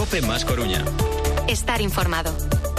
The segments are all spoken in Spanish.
COPE más Coruña. Estar informado.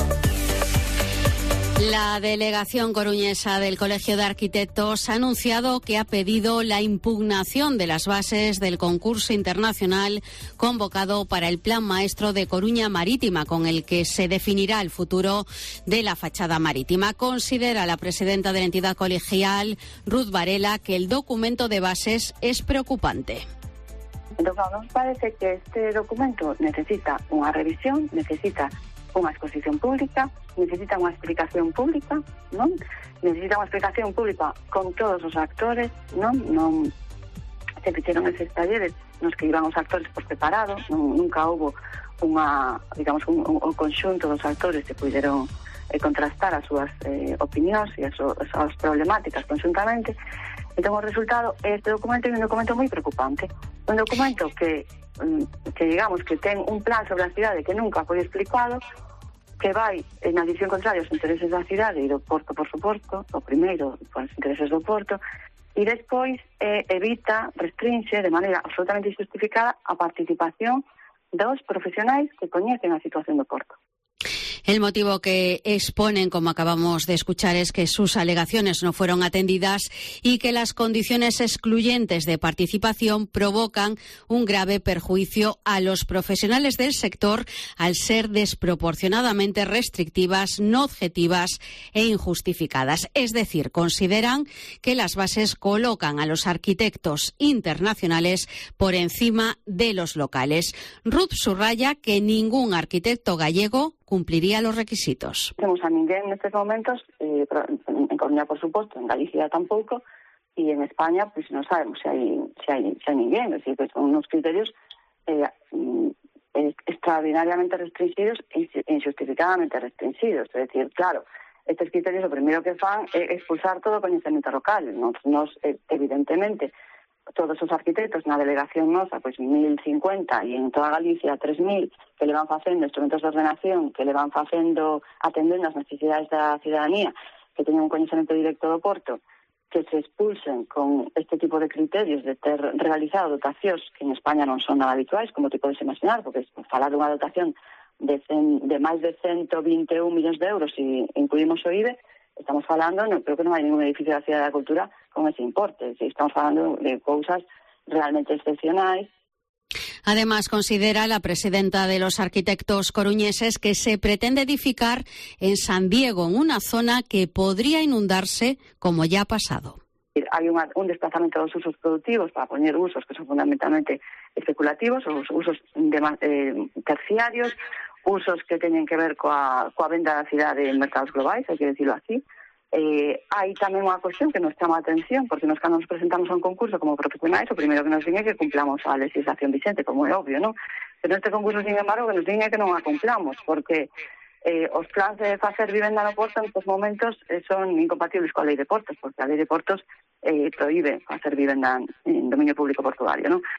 La delegación coruñesa del Colegio de Arquitectos ha anunciado que ha pedido la impugnación de las bases del concurso internacional convocado para el Plan Maestro de Coruña Marítima, con el que se definirá el futuro de la fachada marítima. Considera la presidenta de la entidad colegial, Ruth Varela, que el documento de bases es preocupante. Entonces, nos parece que este documento necesita unha revisión, necesita unha exposición pública, necesita unha explicación pública, non? Necesita unha explicación pública con todos os actores, non se fixeron eses talleres nos que iban os actores por separado, nunca houbo unha, digamos, un conxunto dos actores que puderon contrastar as súas opinións e as súas problemáticas conxuntamente. Entón, o resultado é este documento, é un documento moi preocupante. Un documento que digamos, que ten un plan sobre a cidade que nunca foi explicado, que vai na dirección contraria aos intereses da cidade e do porto, por suposto, o primeiro, os intereses do porto, e despois evita, restringe de maneira absolutamente injustificada a participación dos profesionais que coñecen a situación do porto. El motivo que exponen, como acabamos de escuchar, es que sus alegaciones no fueron atendidas y que las condiciones excluyentes de participación provocan un grave perjuicio a los profesionales del sector al ser desproporcionadamente restrictivas, no objetivas e injustificadas. Es decir, consideran que las bases colocan a los arquitectos internacionales por encima de los locales. Ruth subraya que ningún arquitecto gallego cumpliría los requisitos. Non temos a ninguén nestes momentos, en Coruña, por suposto, en Galicia tampouco, e en España, pues non sabemos se hai ninguén, es decir, que son unos criterios extraordinariamente restringidos e injustificadamente restringidos. Es decir, claro, estes criterios o primeiro que fan é expulsar todo o coñecemento local. Nos evidentemente, todos os arquitectos na delegación nosa, pois 1.050 e en toda Galicia 3.000 que le van facendo instrumentos de ordenación, que le van facendo atendendo as necesidades da cidadanía, que teñen un coñecemento directo do porto, que se expulsen con este tipo de criterios de ter realizado dotacións que en España non son nada habituais, como te podes imaginar, porque falar dunha dotación de máis de 121 millóns de euros e incluímos o IBE, estamos falando, creo que non hai ningún edificio da Cidade da Cultura con ese importe. Estamos falando de cousas realmente excepcionais. Además, considera la presidenta de los arquitectos coruñeses que se pretende edificar en San Diego, en una zona que podría inundarse como ya ha pasado. Hai un desplazamento dos usos productivos para poñer usos que son fundamentalmente especulativos, os usos terciarios, usos que teñen que ver coa venda da cidade en mercados globais, hai que decirlo así. Hai tamén unha cuestión que nos chama a atención, porque nos cando nos presentamos a un concurso como profesionais, o primeiro que nos din é que cumplamos a legislación vigente, como é obvio, non? Pero neste concurso, sin embargo, que nos din é que non a cumplamos, porque os plans de facer vivenda no porto en estes momentos son incompatibles coa lei de portos, porque a lei de portos prohíbe facer vivenda en dominio público portuario, non?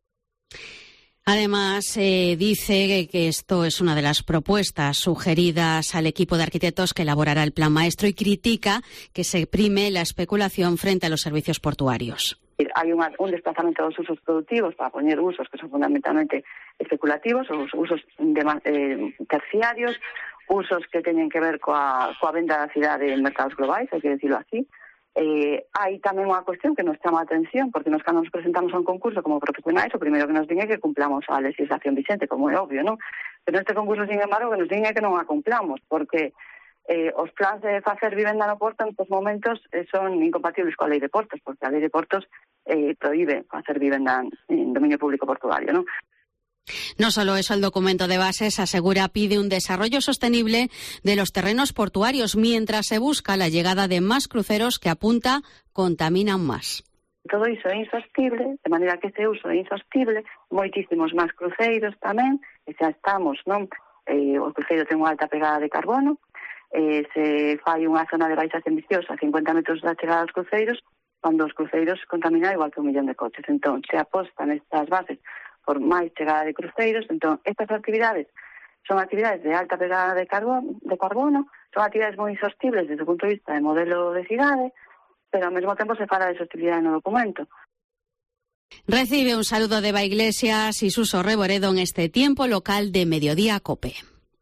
Además, dice que esto es una de las propuestas sugeridas al equipo de arquitectos que elaborará el plan maestro y critica que se prime la especulación frente a los servicios portuarios. Hai un desplazamento dos usos productivos para poñer usos que son fundamentalmente especulativos, os usos terciarios, usos que teñen que ver coa venda da cidade en mercados globais, hai que decirlo así. Hai tamén unha cuestión que nos chama a atención, porque nos cando nos presentamos a un concurso como profesionais, o primeiro que nos din é que cumplamos a legislación vigente, como é obvio, non? Pero neste concurso, sin embargo, que nos din é que non a cumplamos, porque os plans de facer vivenda no porto en estes momentos son incompatibles coa lei de portos, porque a lei de portos prohíbe facer vivenda en dominio público portuario, non? No solo eso, el documento de bases asegura pide un desarrollo sostenible de los terrenos portuarios mientras se busca la llegada de más cruceros que apunta contaminan más. Todo iso é insostible, de maneira que ese uso é insostible, moitísimos máis cruceiros tamén, e xa estamos, non? O cruceiro ten unha alta pegada de carbono, se fai unha zona de baixas emisións a 50 metros da chegada dos cruceiros, cando os cruceiros contaminan igual que 1 millón de coches. Entón, se apostan estas bases por máis chegada de cruceiros, entón, estas actividades son actividades de alta pegada de carbono, son actividades moi insostibles desde o punto de vista de modelo de cidade, pero ao mesmo tempo se fala de sostibilidade no documento. Recibe un saludo de Eva Iglesias y Suso Reboredo en este tiempo local de Mediodía COPE.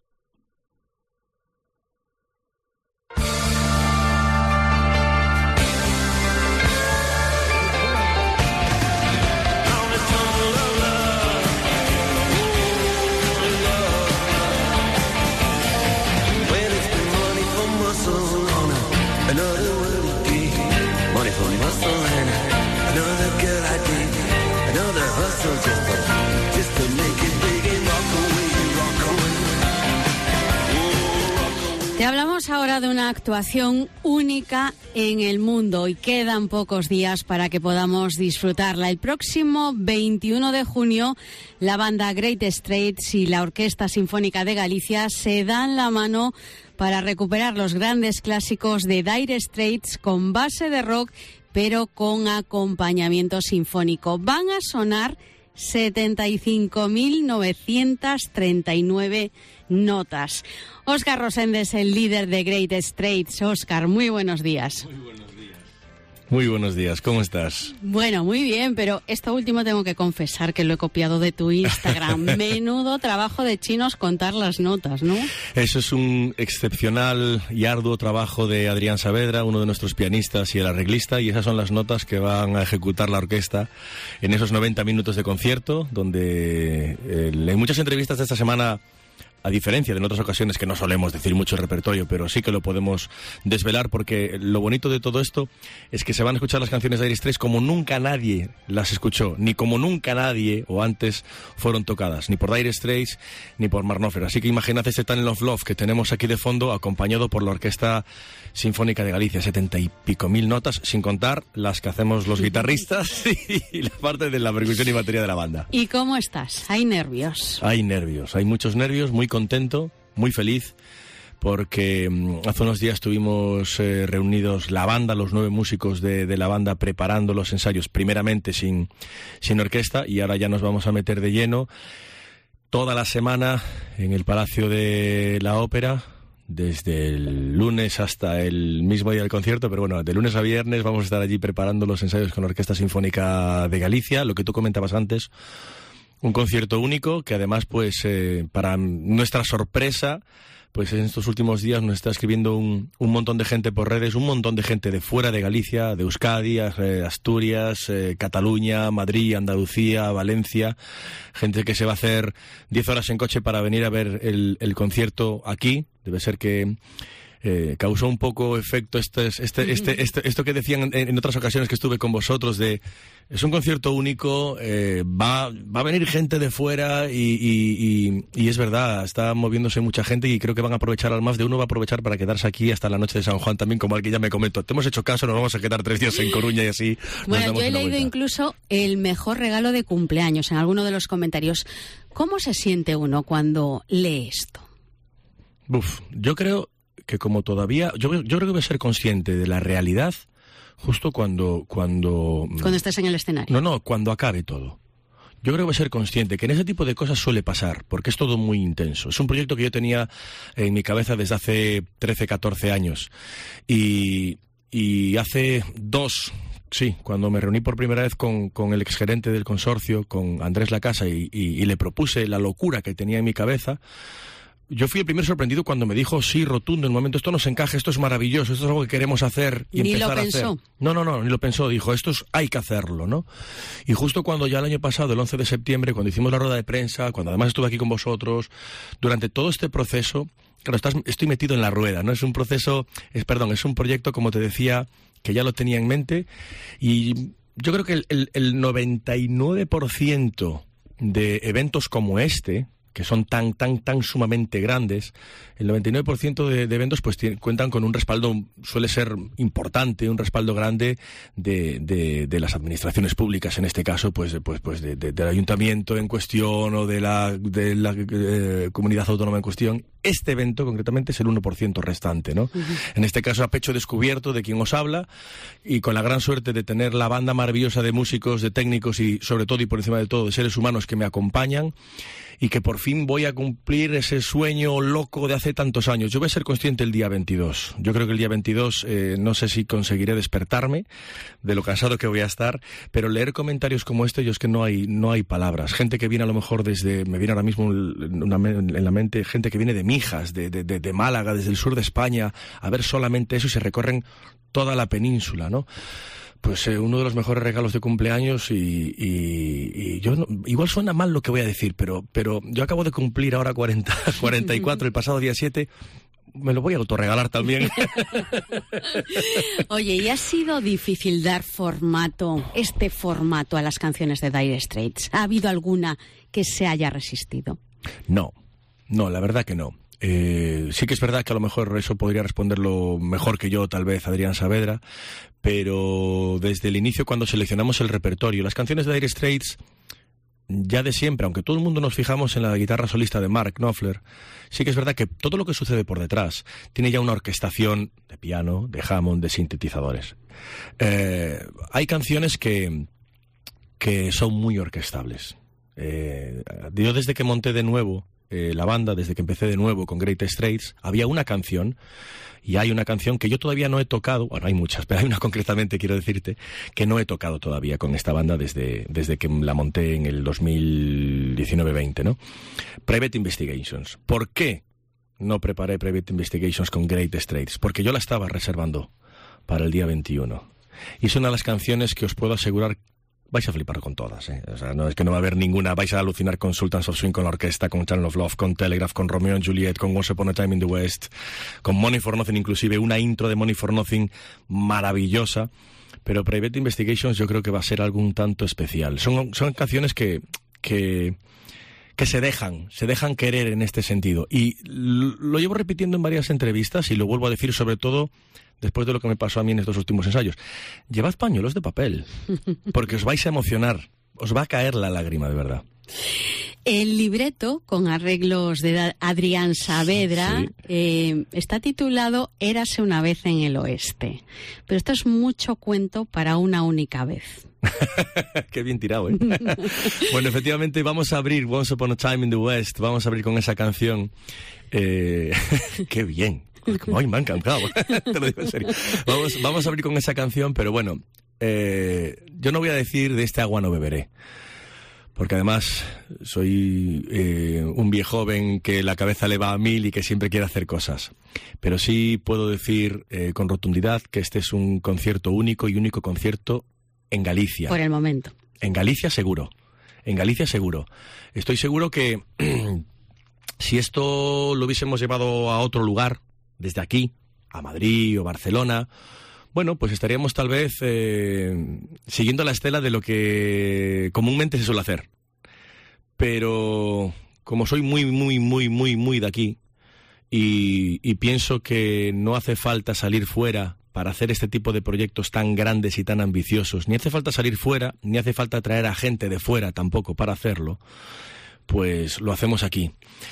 Te hablamos ahora de una actuación única en el mundo y quedan pocos días para que podamos disfrutarla. El próximo 21 de junio, la banda Great Straits y la Orquesta Sinfónica de Galicia se dan la mano para recuperar los grandes clásicos de Dire Straits con base de rock, pero con acompañamiento sinfónico. Van a sonar 75.939 notas. Óscar Roséndez, el líder de Great Straits. Óscar, muy buenos días. Muy buenos días. Muy buenos días, ¿cómo estás? Bueno, muy bien, pero esto último tengo que confesar que lo he copiado de tu Instagram. Menudo trabajo de chinos contar las notas, ¿no? Eso es un excepcional y arduo trabajo de Adrián Saavedra, uno de nuestros pianistas y el arreglista, y esas son las notas que van a ejecutar la orquesta en esos 90 minutos de concierto, donde en muchas entrevistas de esta semana, a diferencia de en otras ocasiones que no solemos decir mucho el repertorio, pero sí que lo podemos desvelar, porque lo bonito de todo esto es que se van a escuchar las canciones de Dire Straits como nunca nadie las escuchó, ni como nunca nadie o antes fueron tocadas, ni por Dire Straits ni por Mark Knopfler. Así que imaginad ese Tunnel of Love que tenemos aquí de fondo, acompañado por la Orquesta Sinfónica de Galicia, 70 y pico mil notas, sin contar las que hacemos los guitarristas y la parte de la percusión y batería de la banda. ¿Y cómo estás? ¿Hay nervios? Hay nervios, hay muchos nervios, muy contento, muy feliz, porque hace unos días estuvimos reunidos la banda, los 9 músicos de la banda, preparando los ensayos, primeramente sin orquesta, y ahora ya nos vamos a meter de lleno toda la semana en el Palacio de la Ópera, desde el lunes hasta el mismo día del concierto, pero bueno, de lunes a viernes vamos a estar allí preparando los ensayos con la Orquesta Sinfónica de Galicia, lo que tú comentabas antes. Un concierto único que además, pues, para nuestra sorpresa, pues en estos últimos días nos está escribiendo un montón de gente por redes, un montón de gente de fuera de Galicia, de Euskadi, Asturias, Cataluña, Madrid, Andalucía, Valencia, gente que se va a hacer 10 horas en coche para venir a ver el concierto aquí. Debe ser que causó un poco efecto esto que decían en otras ocasiones que estuve con vosotros de es un concierto único, va a venir gente de fuera y es verdad, está moviéndose mucha gente y creo que van a aprovechar, al más de uno va a aprovechar para quedarse aquí hasta la noche de San Juan también, como alguien ya me comentó. Te hemos hecho caso, nos vamos a quedar 3 días en Coruña y así. Bueno, yo he leído incluso el mejor regalo de cumpleaños en alguno de los comentarios. ¿Cómo se siente uno cuando lee esto? Yo creo que como todavía, yo creo que voy a ser consciente de la realidad justo cuando estés en el escenario. No, cuando acabe todo. Yo creo que voy a ser consciente que en ese tipo de cosas suele pasar, porque es todo muy intenso. Es un proyecto que yo tenía en mi cabeza desde hace 13, 14 años. Y hace 2, sí, cuando me reuní por primera vez con el exgerente del consorcio, con Andrés Lacasa, y le propuse la locura que tenía en mi cabeza. Yo fui el primer sorprendido cuando me dijo sí, rotundo, en el momento, esto nos encaja, esto es maravilloso, esto es algo que queremos hacer y empezar a hacer. No, ni lo pensó, dijo, hay que hacerlo, ¿no? Y justo cuando ya el año pasado, el 11 de septiembre, cuando hicimos la rueda de prensa, cuando además estuve aquí con vosotros, durante todo este proceso, claro, estoy metido en la rueda, ¿no? Es un proyecto, como te decía, que ya lo tenía en mente, y yo creo que el 99% de eventos como este, que son tan sumamente grandes, el 99% de eventos pues cuentan con un respaldo, suele ser importante, un respaldo grande de las administraciones públicas, en este caso pues del ayuntamiento en cuestión o de la comunidad autónoma en cuestión. Este evento concretamente es el 1% restante, ¿no? Uh-huh. En este caso a pecho descubierto de quien os habla, y con la gran suerte de tener la banda maravillosa de músicos, de técnicos y sobre todo y por encima de todo de seres humanos que me acompañan y que por fin fin voy a cumplir ese sueño loco de hace tantos años. Yo voy a ser consciente el día 22. Yo creo que el día 22 no sé si conseguiré despertarme de lo cansado que voy a estar, pero leer comentarios como este, yo es que no hay palabras. Gente que viene a lo mejor me viene ahora mismo en la mente, gente que viene de Mijas, de Málaga, desde el sur de España, a ver solamente eso y se recorren toda la península, ¿no? Pues uno de los mejores regalos de cumpleaños y yo igual suena mal lo que voy a decir, pero yo acabo de cumplir ahora 44 el pasado día 7, me lo voy a autorregalar también. Oye, ¿y ha sido difícil dar este formato a las canciones de Dire Straits? ¿Ha habido alguna que se haya resistido? No, la verdad que no. Sí que es verdad que a lo mejor eso podría responderlo mejor que yo, tal vez Adrián Saavedra, pero desde el inicio, cuando seleccionamos el repertorio, las canciones de Dire Straits, ya de siempre, aunque todo el mundo nos fijamos en la guitarra solista de Mark Knopfler, sí que es verdad que todo lo que sucede por detrás tiene ya una orquestación de piano, de Hammond, de sintetizadores. Hay canciones que son muy orquestables. Yo desde que monté de nuevo la banda, desde que empecé de nuevo con Great Straits, había una canción, y hay una canción que yo todavía no he tocado, bueno, hay muchas, pero hay una concretamente, quiero decirte, que no he tocado todavía con esta banda desde que la monté en el 2019-20, ¿no? Private Investigations. ¿Por qué no preparé Private Investigations con Great Straits? Porque yo la estaba reservando para el día 21. Y es una de las canciones que os puedo asegurar vais a flipar con todas, ¿eh? O sea, no es que no va a haber ninguna, vais a alucinar con Sultans of Swing, con la orquesta, con Channel of Love, con Telegraph, con Romeo and Juliet, con Once Upon a Time in the West, con Money for Nothing, inclusive una intro de Money for Nothing maravillosa, pero Private Investigations yo creo que va a ser algo un tanto especial. Son canciones que se dejan querer en este sentido, y lo llevo repitiendo en varias entrevistas y lo vuelvo a decir, sobre todo después de lo que me pasó a mí en estos últimos ensayos. Llevad pañuelos de papel, porque os vais a emocionar, os va a caer la lágrima, de verdad. El libreto, con arreglos de Adrián Saavedra, sí, está titulado Érase una vez en el oeste. Pero esto es mucho cuento para una única vez. Qué bien tirado, ¿eh? Bueno, efectivamente vamos a abrir Once Upon a Time in the West, vamos a abrir con esa canción. Qué bien. Ay, me ha encantado. Te lo digo en serio. Vamos a abrir con esa canción, pero bueno, yo no voy a decir de este agua no beberé, porque además soy un viejo joven que la cabeza le va a 1000 y que siempre quiere hacer cosas. Pero sí puedo decir con rotundidad que este es un concierto único, y único concierto en Galicia. Por el momento. En Galicia seguro. En Galicia seguro. Estoy seguro que si esto lo hubiésemos llevado a otro lugar, desde aquí, a Madrid o Barcelona, bueno, pues estaríamos tal vez siguiendo la estela de lo que comúnmente se suele hacer. Pero como soy muy de aquí, y pienso que no hace falta salir fuera para hacer este tipo de proyectos tan grandes y tan ambiciosos, ni hace falta salir fuera, ni hace falta traer a gente de fuera tampoco para hacerlo, pues lo hacemos aquí.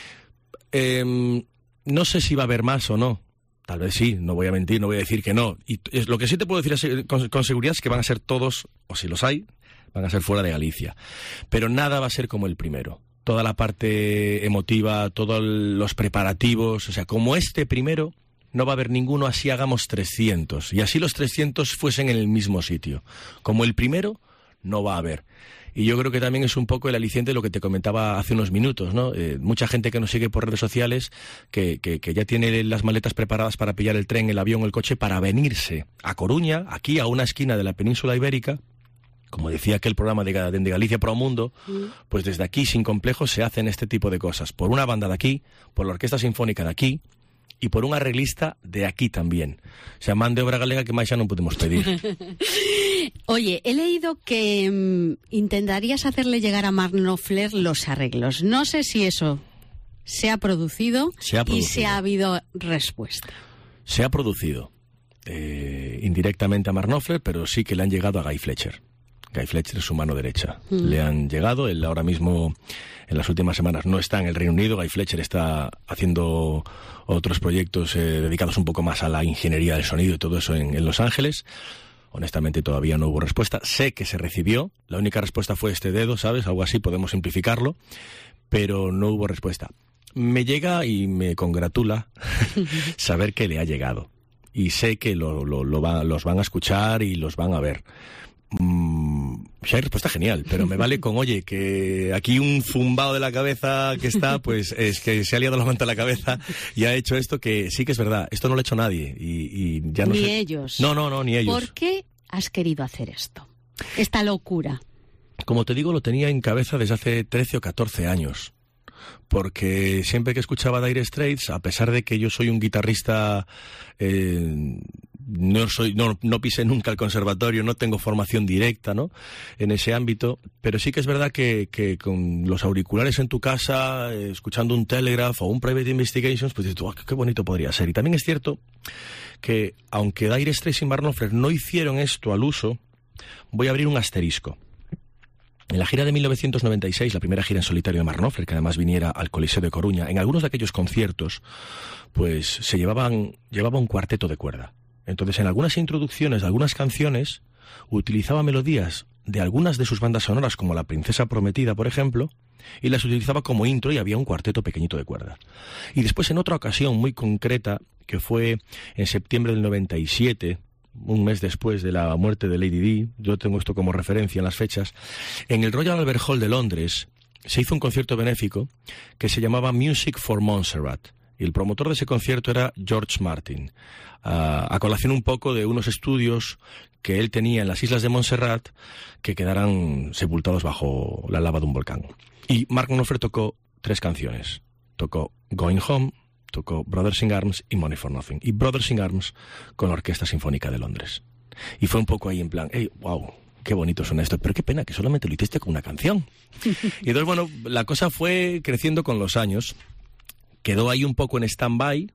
No sé si va a haber más o no. Tal vez sí, no voy a mentir, no voy a decir que no. Y lo que sí te puedo decir con seguridad es que van a ser todos, o si los hay, van a ser fuera de Galicia. Pero nada va a ser como el primero. Toda la parte emotiva, todos los preparativos, o sea, como este primero, no va a haber ninguno, así hagamos 300. Y así los 300 fuesen en el mismo sitio. Como el primero, no va a haber. Y yo creo que también es un poco el aliciente de lo que te comentaba hace unos minutos, ¿no? Mucha gente que nos sigue por redes sociales que ya tiene las maletas preparadas para pillar el tren, el avión, el coche, para venirse a Coruña, aquí a una esquina de la península ibérica. Como decía aquel programa de Galicia Pro Mundo, pues desde aquí, sin complejos, se hacen este tipo de cosas. Por una banda de aquí, por la Orquesta Sinfónica de aquí, y por un arreglista de aquí también. O sea, man de obra galega que máis xa non podemos pedir. Oye, he leído que intentarías hacerle llegar a Mark Knopfler los arreglos. No sé si eso se ha producido y si ha habido respuesta. Se ha producido indirectamente a Mark Knopfler, pero sí que le han llegado a Guy Fletcher. Guy Fletcher es su mano derecha. Le han llegado, él ahora mismo, en las últimas semanas, no está en el Reino Unido. Guy Fletcher está haciendo otros proyectos dedicados un poco más a la ingeniería del sonido y todo eso en Los Ángeles. Honestamente todavía no hubo respuesta. Sé que se recibió, la única respuesta fue este dedo, ¿sabes? Algo así, podemos simplificarlo. pero no hubo respuesta. Me llega y me congratula saber que le ha llegado. Y sé que los van a escuchar y los van a ver. Si hay respuesta, genial, pero me vale con, oye, que aquí un zumbado de la cabeza que está, pues es que se ha liado la manta a la cabeza y ha hecho esto, que sí que es verdad, esto no lo ha hecho nadie y ya no ni sé. ellos. No, ni ellos. ¿Por qué has querido hacer esto? Esta locura. Como te digo, lo tenía en cabeza desde hace 13 o 14 años. Porque siempre que escuchaba Dire Straits, a pesar de que yo soy un guitarrista, no pisé nunca el conservatorio, no tengo formación directa, ¿no?, en ese ámbito, pero sí que es verdad que con los auriculares en tu casa, escuchando un Telegraph o un Private Investigations, pues dices, qué bonito podría ser. Y también es cierto que, aunque Dire Straits y Mark Knopfler no hicieron esto al uso, voy a abrir un asterisco. En la gira de 1996, la primera gira en solitario de Mark Knopfler, que además viniera al Coliseo de Coruña, en algunos de aquellos conciertos, pues se llevaba un cuarteto de cuerda. Entonces, en algunas introducciones de algunas canciones, utilizaba melodías de algunas de sus bandas sonoras, como La Princesa Prometida, por ejemplo, y las utilizaba como intro y había un cuarteto pequeñito de cuerda. Y después, en otra ocasión muy concreta, que fue en septiembre del 97, un mes después de la muerte de Lady Di, yo tengo esto como referencia en las fechas, en el Royal Albert Hall de Londres se hizo un concierto benéfico que se llamaba Music for Montserrat, y el promotor de ese concierto era George Martin, a colación un poco de unos estudios que él tenía en las islas de Montserrat que quedaran sepultados bajo la lava de un volcán. Y Mark Knopfler tocó 3 canciones, tocó Going Home, tocó Brothers in Arms y Money for Nothing. Y Brothers in Arms con la Orquesta Sinfónica de Londres. Y fue un poco ahí en plan, hey, wow, qué bonito suena esto, pero qué pena que solamente lo hiciste con una canción. Y entonces, bueno, la cosa fue creciendo con los años. Quedó ahí un poco en stand-by.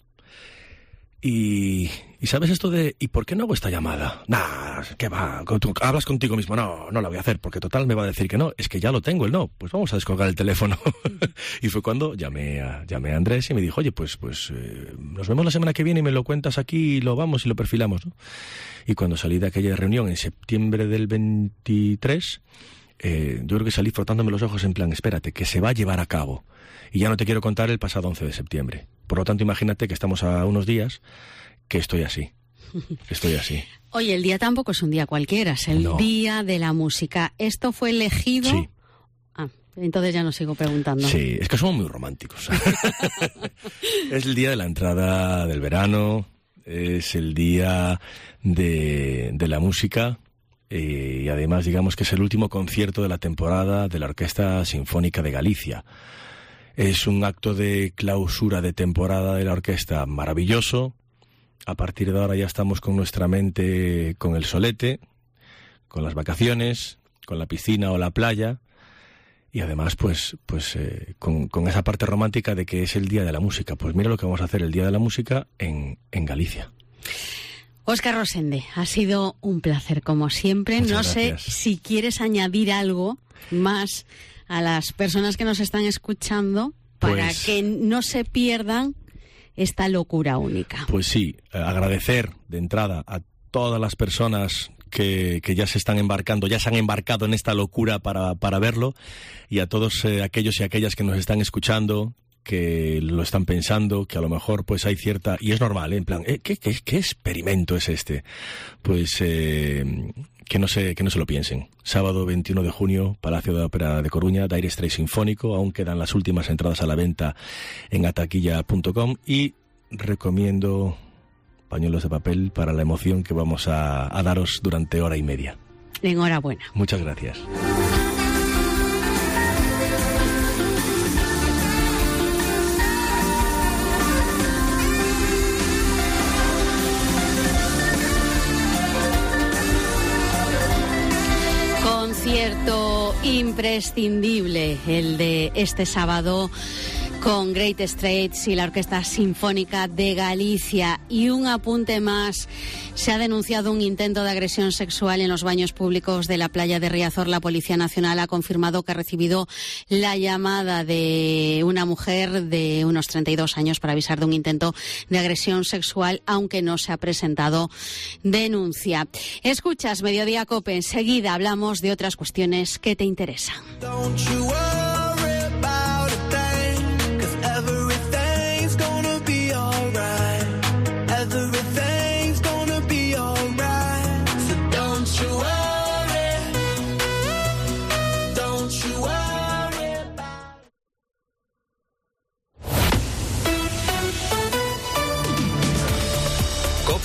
Y ¿sabes esto de ¿y por qué no hago esta llamada? Nah, ¿qué va? Hablas contigo mismo. No la voy a hacer porque total me va a decir que no. Es que ya lo tengo el no. Pues vamos a descolgar el teléfono. Y fue cuando llamé a Andrés y me dijo, oye, pues nos vemos la semana que viene y me lo cuentas aquí y lo vamos y lo perfilamos, ¿no? Y cuando salí de aquella reunión en septiembre del 23, yo creo que salí frotándome los ojos en plan, espérate, que se va a llevar a cabo. Y ya no te quiero contar el pasado 11 de septiembre. Por lo tanto, imagínate que estamos a unos días que estoy así. Oye, el día tampoco es un día cualquiera, es el Día de la Música. ¿Esto fue elegido? Sí. Entonces ya no sigo preguntando. Sí, es que somos muy románticos. Es el día de la entrada del verano, es el día de la música. Y además, digamos que es el último concierto de la temporada de la Orquesta Sinfónica de Galicia. Es un acto de clausura de temporada de la orquesta maravilloso. A partir de ahora ya estamos con nuestra mente con el solete, con las vacaciones, con la piscina o la playa. Y además, pues con esa parte romántica de que es el Día de la Música. Pues mira lo que vamos a hacer el Día de la Música en Galicia. Óscar Rosende, ha sido un placer como siempre. Muchas no gracias. sé si quieres añadir algo más a las personas que nos están escuchando para que no se pierdan esta locura única. Pues sí, agradecer de entrada a todas las personas que ya se han embarcado en esta locura para verlo, y a todos aquellos y aquellas que nos están escuchando, que lo están pensando, que a lo mejor pues hay cierta, y es normal, en plan, ¿qué experimento es este? Pues que no se lo piensen. Sábado 21 de junio, Palacio de la Ópera de Coruña, Dire Straits Sinfónico. Aún quedan las últimas entradas a la venta en ataquilla.com, y recomiendo pañuelos de papel para la emoción que vamos a daros durante hora y media. Enhorabuena. Muchas gracias. Concierto imprescindible el de este sábado con Great Straits y la Orquesta Sinfónica de Galicia. Y un apunte más: se ha denunciado un intento de agresión sexual en los baños públicos de la playa de Riazor. La Policía Nacional ha confirmado que ha recibido la llamada de una mujer de unos 32 años para avisar de un intento de agresión sexual, aunque no se ha presentado denuncia. Escuchas Mediodía COPE. Enseguida hablamos de otras cuestiones que te interesan.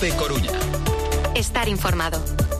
Cope Coruña. Estar informado.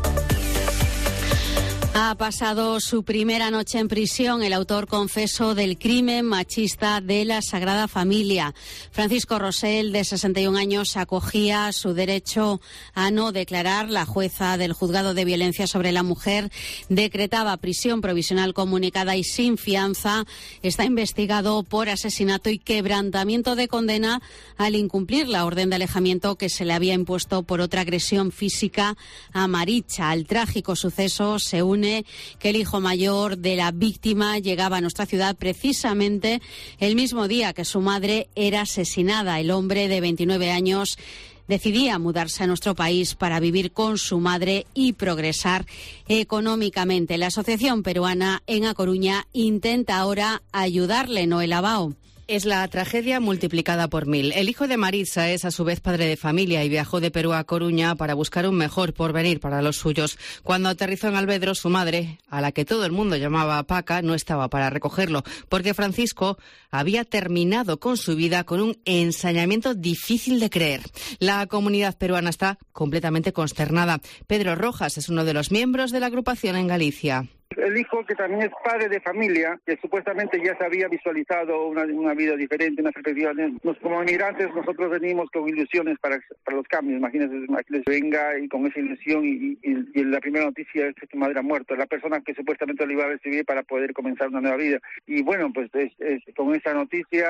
Ha pasado su primera noche en prisión el autor confeso del crimen machista de la Sagrada Familia. Francisco Rosell, de 61 años, acogía su derecho a no declarar. La jueza del Juzgado de Violencia sobre la Mujer decretaba prisión provisional comunicada y sin fianza. Está investigado por asesinato y quebrantamiento de condena al incumplir la orden de alejamiento que se le había impuesto por otra agresión física a Maricha. Al trágico suceso se une que el hijo mayor de la víctima llegaba a nuestra ciudad precisamente el mismo día que su madre era asesinada. El hombre de 29 años decidía mudarse a nuestro país para vivir con su madre y progresar económicamente. La Asociación Peruana en A Coruña intenta ahora ayudarle. Noela Bao. Es la tragedia multiplicada por 1000. El hijo de Maritza es a su vez padre de familia y viajó de Perú a Coruña para buscar un mejor porvenir para los suyos. Cuando aterrizó en Alvedro, su madre, a la que todo el mundo llamaba Paca, no estaba para recogerlo, porque Francisco había terminado con su vida con un ensañamiento difícil de creer. La comunidad peruana está completamente consternada. Pedro Rojas es uno de los miembros de la agrupación en Galicia. El hijo, que también es padre de familia, que supuestamente ya se había visualizado una vida diferente, una perspectiva. Como inmigrantes nosotros venimos con ilusiones para los cambios. Imagínense, venga y con esa ilusión y la primera noticia es que su madre ha muerto, la persona que supuestamente lo iba a recibir para poder comenzar una nueva vida. Y bueno, pues con esa noticia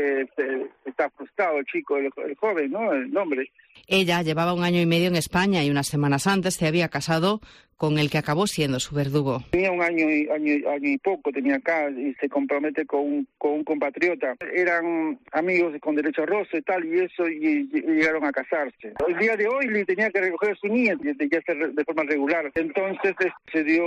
está frustrado el chico, el joven, ¿no? El hombre. Ella llevaba 1 año y medio en España y unas semanas antes se había casado con el que acabó siendo su verdugo. Tenía 1 año y poco, tenía acá, y se compromete con un compatriota. Eran amigos con derecho a roce y tal, y eso, y llegaron a casarse. El día de hoy le tenía que recoger a su nieta, ya de forma regular. Entonces se dio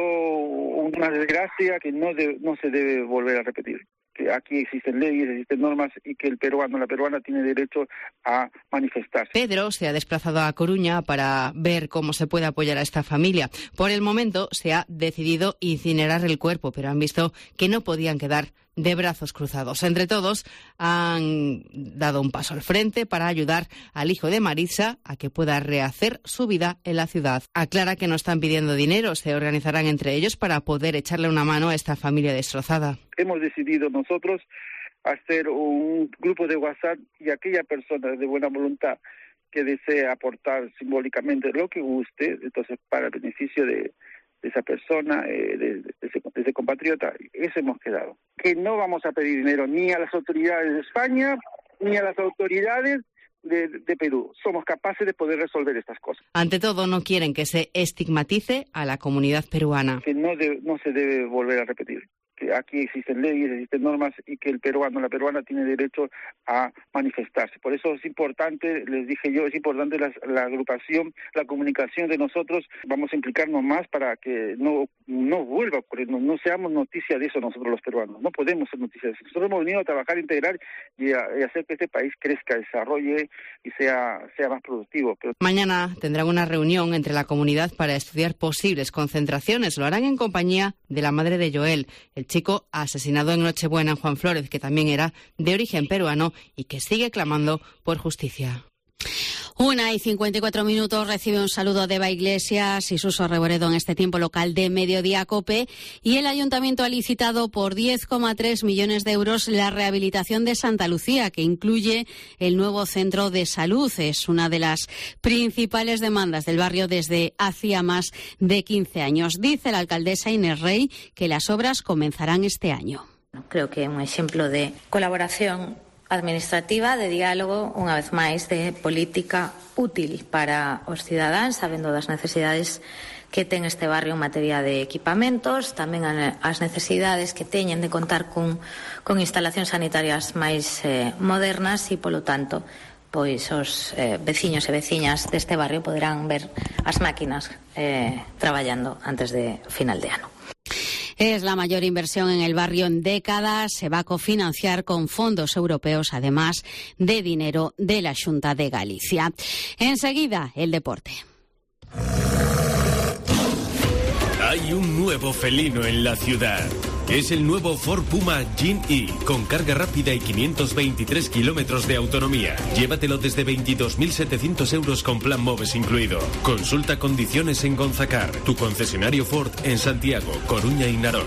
una desgracia que no se debe volver a repetir. Que aquí existen leyes, existen normas y que la peruana tiene derecho a manifestarse. Pedro se ha desplazado a Coruña para ver cómo se puede apoyar a esta familia. Por el momento se ha decidido incinerar el cuerpo, pero han visto que no podían quedar de brazos cruzados. Entre todos han dado un paso al frente para ayudar al hijo de Maritza a que pueda rehacer su vida en la ciudad. Aclara que no están pidiendo dinero, se organizarán entre ellos para poder echarle una mano a esta familia destrozada. Hemos decidido nosotros hacer un grupo de WhatsApp y aquella persona de buena voluntad que desee aportar simbólicamente lo que guste, entonces para el beneficio de esa persona, de ese compatriota, eso hemos quedado. Que no vamos a pedir dinero ni a las autoridades de España, ni a las autoridades de Perú. Somos capaces de poder resolver estas cosas. Ante todo, no quieren que se estigmatice a la comunidad peruana. Que no se debe volver a repetir. Que aquí existen leyes, existen normas y que la peruana tiene derecho a manifestarse. Por eso es importante, les dije yo, es importante la agrupación, la comunicación de nosotros. Vamos a implicarnos más para que no vuelva a ocurrir, no seamos noticia de eso nosotros los peruanos. No podemos ser noticia de eso. Nosotros hemos venido a trabajar, integrar y hacer que este país crezca, desarrolle y sea más productivo. Pero mañana tendrán una reunión entre la comunidad para estudiar posibles concentraciones. Lo harán en compañía de la madre de Joel, el chico asesinado en Nochebuena en Juan Flórez, que también era de origen peruano y que sigue clamando por justicia. 1:54 recibe un saludo de Eva Iglesias y Suso Reboredo en este tiempo local de Mediodía Cope, y el Ayuntamiento ha licitado por 10,3 millones de euros la rehabilitación de Santa Lucía, que incluye el nuevo centro de salud. Es una de las principales demandas del barrio desde hacía más de 15 años. Dice la alcaldesa Inés Rey que las obras comenzarán este año. Creo que é un exemplo de colaboración administrativa, de diálogo, unha vez máis, de política útil para os cidadáns, sabendo das necesidades que ten este barrio en materia de equipamentos, tamén as necesidades que teñen de contar con instalacións sanitarias máis modernas e, polo tanto, pois os veciños e veciñas deste barrio poderán ver as máquinas traballando antes de final de ano. Es la mayor inversión en el barrio en décadas. Se va a cofinanciar con fondos europeos, además de dinero de la Xunta de Galicia. Enseguida, el deporte. Hay un nuevo felino en la ciudad. Es el nuevo Ford Puma Gen-E, con carga rápida y 523 kilómetros de autonomía. Llévatelo desde 22.700 euros con plan MOVES incluido. Consulta condiciones en Gonzacar, tu concesionario Ford en Santiago, Coruña y Narón.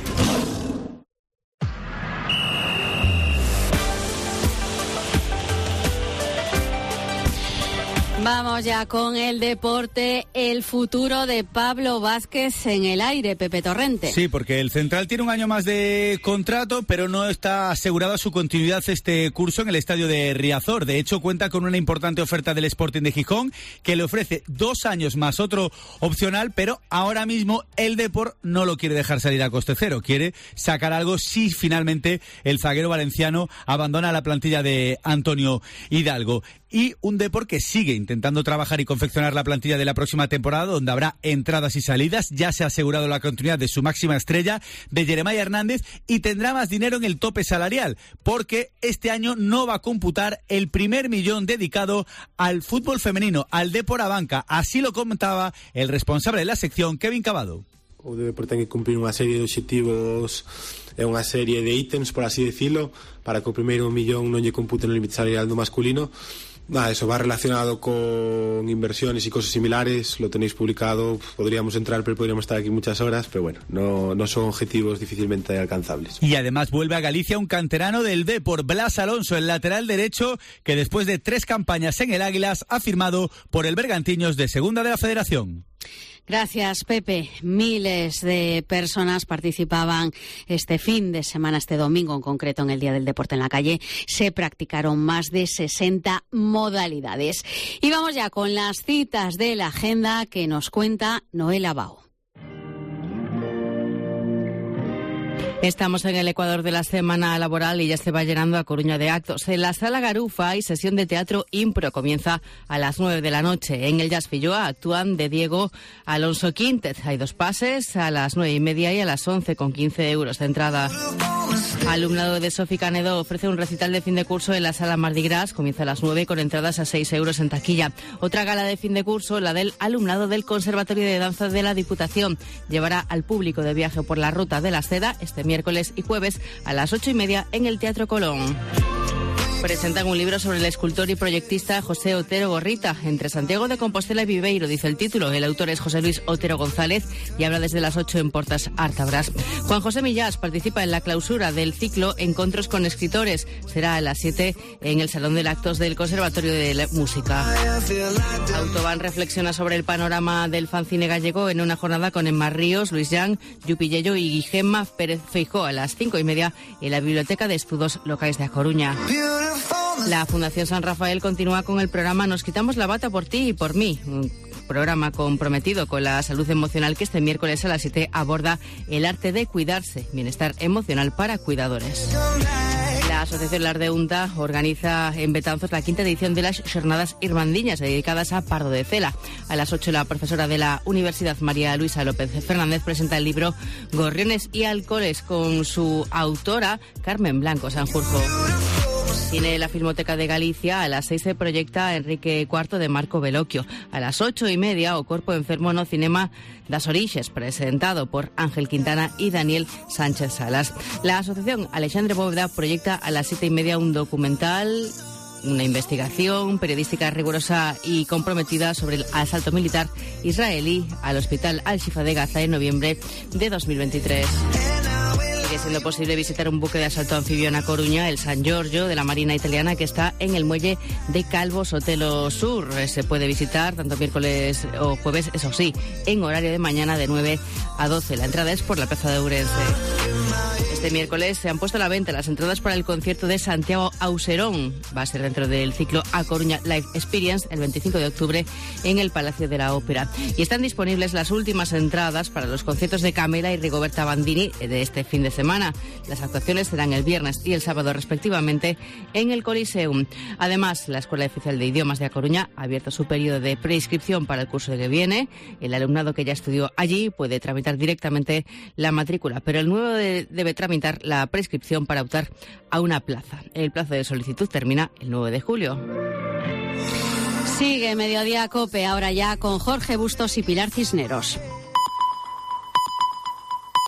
Vamos ya con el deporte, el futuro de Pablo Vázquez en el aire, Pepe Torrente. Sí, porque el central tiene un año más de contrato, pero no está asegurada su continuidad este curso en el estadio de Riazor. De hecho, cuenta con una importante oferta del Sporting de Gijón, que le ofrece 2 años más otro opcional, pero ahora mismo el Depor no lo quiere dejar salir a coste cero. Quiere sacar algo si finalmente el zaguero valenciano abandona la plantilla de Antonio Hidalgo. Y un Depor que sigue intentando trabajar y confeccionar la plantilla de la próxima temporada, donde habrá entradas y salidas. Ya se ha asegurado la continuidad de su máxima estrella, de Jeremiah Hernández, y tendrá más dinero en el tope salarial, porque este año no va a computar el primer millón dedicado al fútbol femenino, al Depor Abanca. Así lo comentaba el responsable de la sección, Kevin Cavado. O Depor ten que cumprir unha serie de obxectivos e unha serie de ítems, por así decirlo, para que o primeiro millón non lle compute no límite salarial do masculino. Eso va relacionado con inversiones y cosas similares, lo tenéis publicado, podríamos entrar, pero podríamos estar aquí muchas horas, pero bueno, no son objetivos difícilmente alcanzables. Y además vuelve a Galicia un canterano del Depor, Blas Alonso, el lateral derecho, que después de 3 campañas en el Águilas ha firmado por el Bergantiños de Segunda de la Federación. Gracias, Pepe. Miles de personas participaban este fin de semana, este domingo en concreto, en el Día del Deporte en la Calle. Se practicaron más de 60 modalidades. Y vamos ya con las citas de la agenda que nos cuenta Noel Abao. Estamos en el Ecuador de la semana laboral y ya se va llenando a Coruña de actos. En la Sala Garufa hay sesión de teatro impro. Comienza a las 9 de la noche. En el Jazz Filloa actúan de Diego Alonso Quintez. Hay 2 pases a las 9:30 y a las 11 con 15 euros de entrada. Alumnado de Sofi Canedo ofrece un recital de fin de curso en la Sala Mardi Gras. Comienza a las 9 con entradas a 6 euros en taquilla. Otra gala de fin de curso, la del alumnado del Conservatorio de Danza de la Diputación. Llevará al público de viaje por la Ruta de la Seda este miércoles y jueves a las 8:30 en el Teatro Colón. Presentan un libro sobre el escultor y proyectista José Otero Gorrita, entre Santiago de Compostela y Viveiro, dice el título. El autor es José Luis Otero González y habla desde las 8 en Portas Ártabras. Juan José Millás participa en la clausura del ciclo Encontros con Escritores. Será a las 7 en el Salón de Actos del Conservatorio de la Música. Autobahn reflexiona sobre el panorama del fancine gallego en una jornada con Emma Ríos, Luis Jan, Yupi Yello y Gemma Pérez Feijó a las 5:30 en la Biblioteca de Estudos Locais de A Coruña. La Fundación San Rafael continúa con el programa Nos quitamos la bata por ti y por mí, un programa comprometido con la salud emocional que este miércoles a las 7 aborda el arte de cuidarse, bienestar emocional para cuidadores. La Asociación Lardeunta organiza en Betanzos la 5ª edición de las Jornadas Irmandiñas dedicadas a Pardo de Cela. A las 8 la profesora de la Universidad María Luisa López Fernández presenta el libro Gorriones y Alcoholes con su autora Carmen Blanco Sanjurjo. Tiene la Filmoteca de Galicia. A las 6 se proyecta Enrique IV de Marco Bellocchio. A las 8:30 o Corpo Enfermo no Cinema das Orixes, presentado por Ángel Quintana y Daniel Sánchez Salas. La Asociación Alexandre Bóveda proyecta a las 7:30 un documental, una investigación periodística rigurosa y comprometida sobre el asalto militar israelí al hospital Al-Shifa de Gaza en noviembre de 2023. Sigue siendo posible visitar un buque de asalto anfibio en A Coruña, el San Giorgio de la Marina Italiana, que está en el muelle de Calvo Sotelo Sur. Se puede visitar tanto miércoles o jueves, eso sí, en horario de mañana de 9 a 12. La entrada es por la Plaza de Ourense. Este miércoles se han puesto a la venta las entradas para el concierto de Santiago Auserón. Va a ser dentro del ciclo A Coruña Live Experience el 25 de octubre en el Palacio de la Ópera. Y están disponibles las últimas entradas para los conciertos de Camela y Rigoberta Bandini de este fin de semana. Las actuaciones serán el viernes y el sábado respectivamente en el Coliseum. Además, la Escuela Oficial de Idiomas de A Coruña ha abierto su periodo de preinscripción para el curso que viene. El alumnado que ya estudió allí puede tramitar directamente la matrícula, pero el nuevo debe tramitar la prescripción para optar a una plaza. El plazo de solicitud termina el 9 de julio. Sigue Mediodía COPE, ahora ya con Jorge Bustos y Pilar Cisneros.